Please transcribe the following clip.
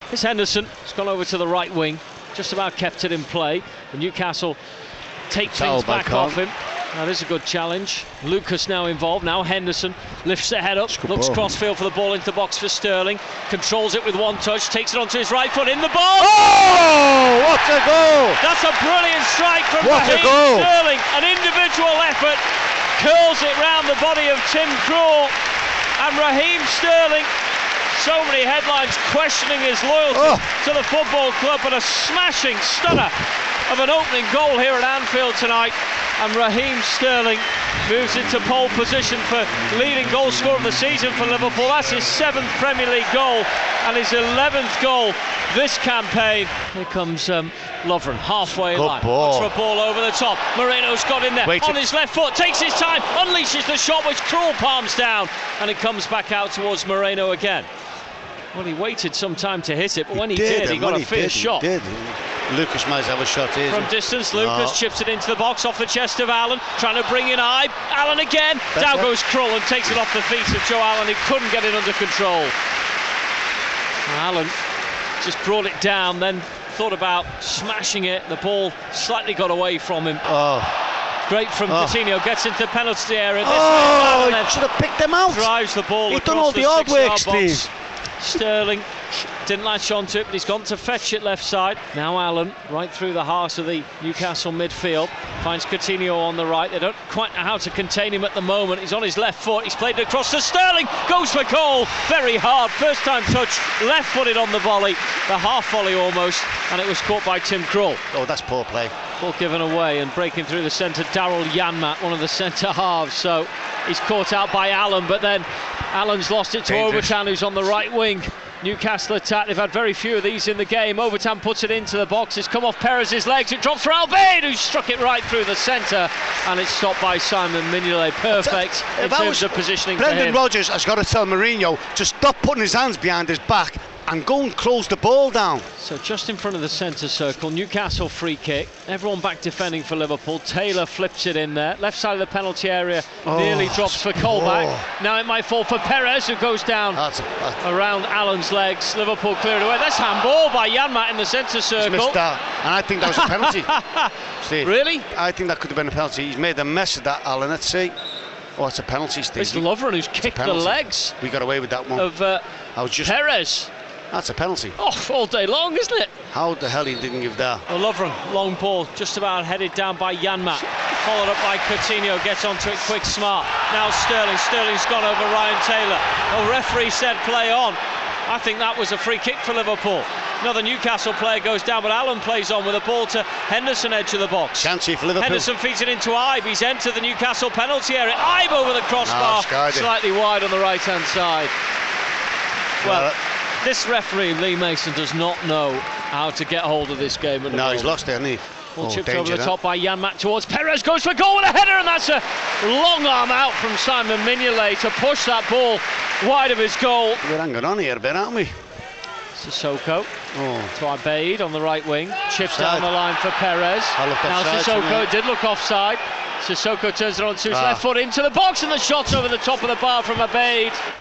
It's Henderson. It's gone over to the right wing. Just about kept it in play. The Newcastle take things back off him. That is a good challenge. Lucas now involved. Now Henderson lifts the head up, looks crossfield for the ball into the box for Sterling. Controls it with one touch, takes it onto his right foot in the ball. Oh, what a goal! That's a brilliant strike from Raheem Sterling. An individual effort curls it round the body of Tim Krul. And Raheem Sterling, so many headlines questioning his loyalty to the football club, but a smashing stunner of an opening goal here at Anfield tonight. And Raheem Sterling moves into pole position for leading goal scorer of the season for Liverpool. That's his 7th Premier League goal and his 11th goal this campaign. Here comes Lovren, halfway line. Looks for a ball over the top. Moreno's got in there on his left foot, takes his time, unleashes the shot which Krul palms down, and it comes back out towards Moreno again. Well, he waited some time to hit it, but when he did, he got a fierce shot. Lucas might have a shot here. From distance, Lucas chips it into the box off the chest of Allen, trying to bring in Ibe. Allen again. Down goes Krul and takes it off the feet of Joe Allen. He couldn't get it under control. Allen just brought it down, then thought about smashing it. The ball slightly got away from him. Great from Coutinho, gets into the penalty area. He should have picked them out. Drives the ball He's done all the hard work, Steve. Sterling didn't latch onto it, but he's gone to fetch it left side. Now Allen, right through the heart of the Newcastle midfield, finds Coutinho on the right. They don't quite know how to contain him at the moment. He's on his left foot, he's played it across to Sterling, goes for goal, very hard, first time touch, left-footed on the volley, the half volley almost, and it was caught by Tim Krul. Oh, that's poor play. Ball given away, and breaking through the centre, Daryl Janmaat, one of the centre halves, so he's caught out by Allen, but then Allen's lost it to Overton, who's on the right wing. Newcastle attack, they've had very few of these in the game. Overton puts it into the box, it's come off Perez's legs, it drops for Albaid, who struck it right through the centre, and it's stopped by Simon Mignolet. Perfect in terms of positioning for him. Brendan Rodgers has got to tell Mourinho to stop putting his hands behind his back and go and close the ball down. So just in front of the centre circle, Newcastle free kick, everyone back defending for Liverpool. Taylor flips it in there, left side of the penalty area, nearly drops for Colback. Now it might fall for Perez, who goes down around Allen's legs. Liverpool cleared away. That's handball by Janmaat in the centre circle. He's missed that, and I think that was a penalty. Steve, really? I think that could have been a penalty. He's made a mess of that, Allen. Let's see. Oh, it's a penalty, Steve. It's Lovren who's kicked the legs. We got away with that one. Of Perez. That's a penalty. Oh, all day long, isn't it? How the hell he didn't give that? Well, Lovren, long ball, just about headed down by Janmaat. Followed up by Coutinho, gets onto it quick, smart. Now Sterling. Sterling's gone over Ryan Taylor. The referee said play on. I think that was a free kick for Liverpool. Another Newcastle player goes down, but Allen plays on with a ball to Henderson, edge of the box. Chance for Liverpool. Henderson feeds it into Ibe. He's entered the Newcastle penalty area. Ibe over the crossbar, slightly wide on the right-hand side. Well, this referee, Lee Mason, does not know how to get hold of this game. No, he's lost it, hasn't he? Ball chipped over the top by Janmaat towards Perez, goes for goal with a header, and that's a long arm out from Simon Mignolet to push that ball wide of his goal. We're hanging on here a bit, aren't we? Sissoko to Abeid on the right wing, chips down the line for Perez. Now Sissoko did look offside. Sissoko turns it on to his left foot into the box, and the shot's over the top of the bar from Abeid.